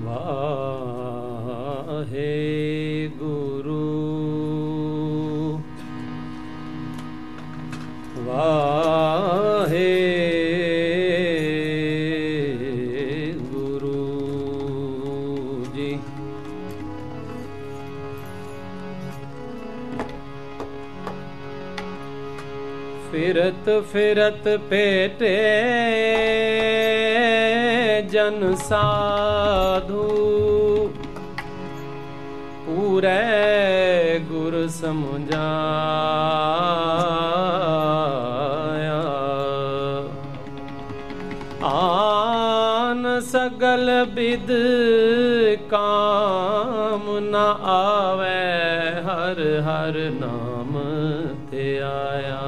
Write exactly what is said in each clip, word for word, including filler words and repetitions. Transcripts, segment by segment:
वाहे गुरु वाहे गुरु जी। फिरत फिरत पेटे जन साधु पूरे गुर समुझाया। आन सगल बिद काम न आवे हर हर नाम ते आया।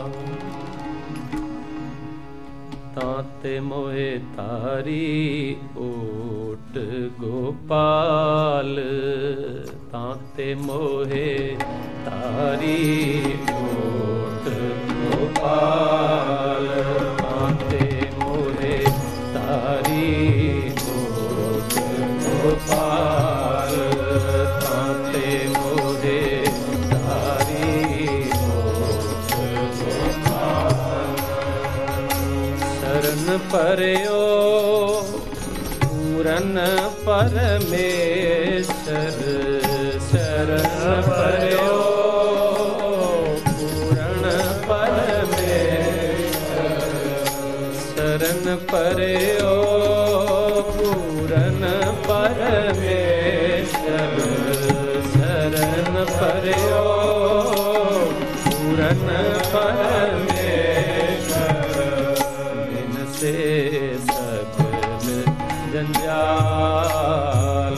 ताते मोहे तारी ओट गोपाल ताते मोहे तारी ओट गोपाल ताते मोहे तारी ओट गोपाल ताते मोहे तारी ओट गोपाल। शरण परयो पूरन परमेश्वर शरण परयो पूरन परमेश्वर शरण परयो पूरन परमेश्वर शरण परयो पूरन परमेश्वर। बिन से सकल जंजाल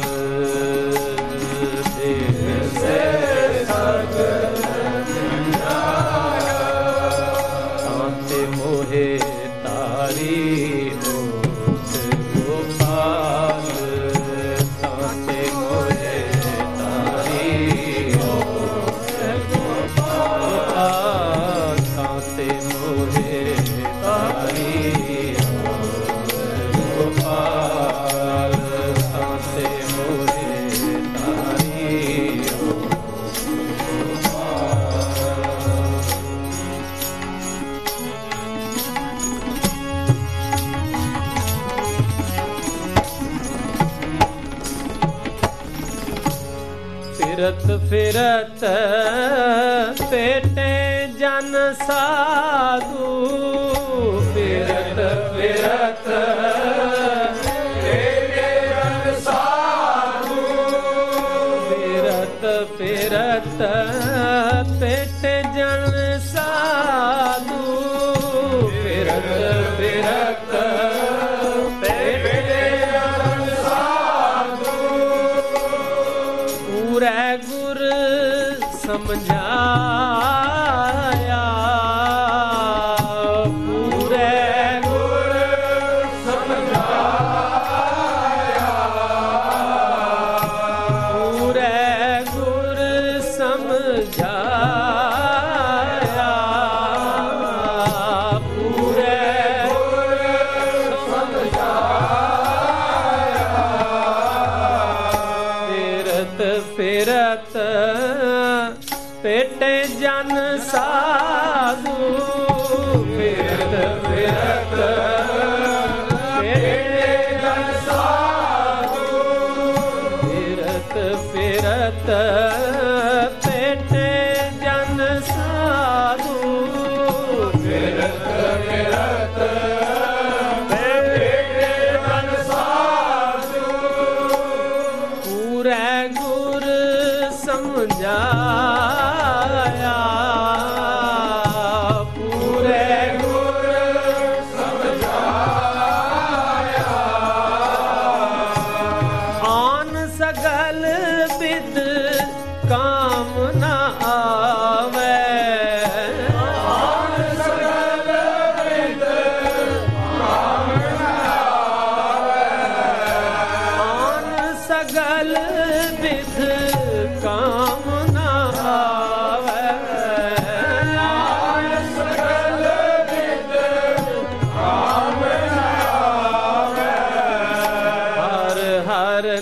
दिन से सकल जंजाल। ताते मोहे तारी ओट गोपाल ताते मोहे तारी ओट गोपाल ताते मोहे तारी गोपाल ताते मोहे तारी फिरत फिरत पेटे जन साधु फिरत फिरत पेटे जन साधु फिरत फिरत पेटे जन साधु फिरत फिरत पेटे जन साधु पूरे गुर समझाया। पूरे गुर समझाया पूरे गुर समझाया पूरे गुर समझाया। फिरत फिरत पेटे जन साधु फिरत फिरत पेटे जन साधु फिरत फिरत पेटे जन साधु फिरत फिरत पेटे जन साधु पूरे गुर समझाया। पूरे गुर समझाया। आन सगल बिद काम न आवे आन सगल बिद काम न आवे आन सगल बिद काम न आवे आन सगल बिद काम न आवे। हर हर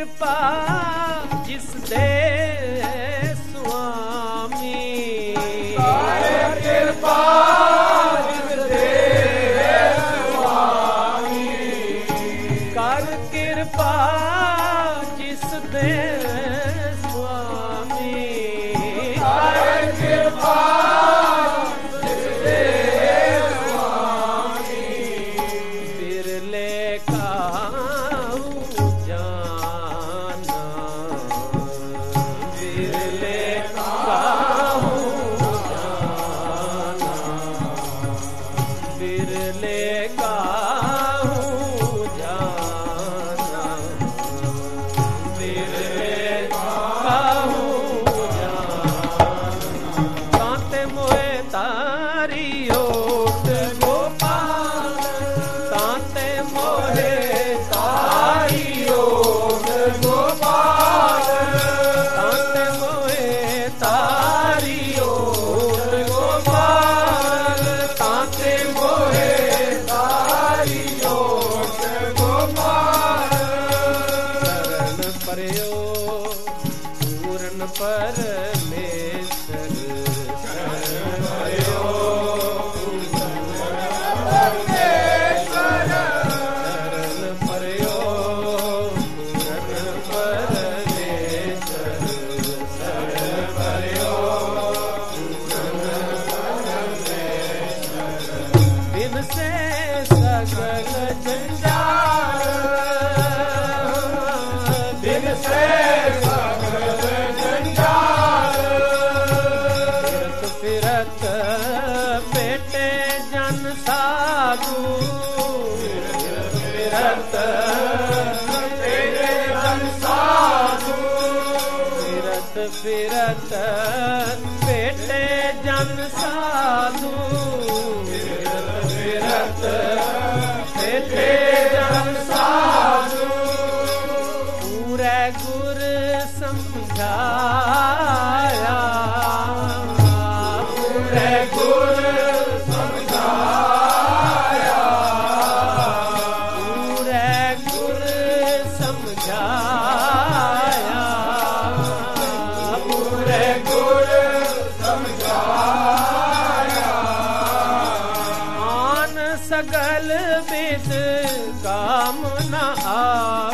कृपा जिस दे स्वामी कर कृपा जिस दे स्वामी कर कृपा जिस दे स्वामी कर कृपा जिस दे स्वामी बिरले काहू जाना बिरले काहू जाना बिरले काहू जाना बिरले काहू जाना कांते मोए तारी ओट गोपाल कांते मोहे तारी ओट गोपाल कांते मोहे तारी ओट गोपाल कांते मोहे तारी ओट गोपाल शरण परयो पूर्ण परमेश्वर शरण परयो परमेश्वर शरण परयो पूर्ण परमेश्वर शरण परयो दिन से सकल जंजाल दिन से सकल जंजाल फिरत फिरत बेटे जन साधु फिरत तेरे जन साधु फिरत फिरत बेटे जन साधु फिरत बेटे जन साधु पूरे गुर समझाया पूरे गुर समझाया पूरे गुर समझाया पूरे गुर समझाया आन सगल विद काम न आ